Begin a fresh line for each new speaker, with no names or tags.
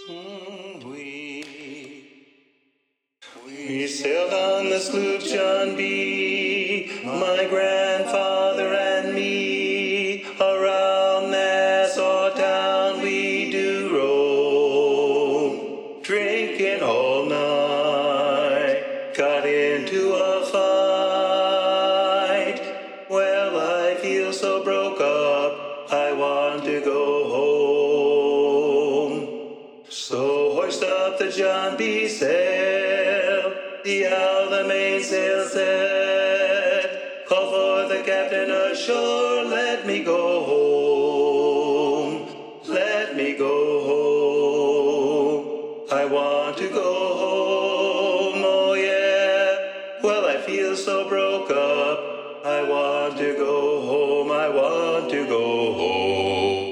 We sailed on the sloop John B., my grandfather and me. Around Nassau town we do roam, drinking all night. Got into a fight. Well, I feel so broke up, I want to go home. So hoist up the John B. sail, the mainsail set. Call for the captain ashore, let me go home, let me go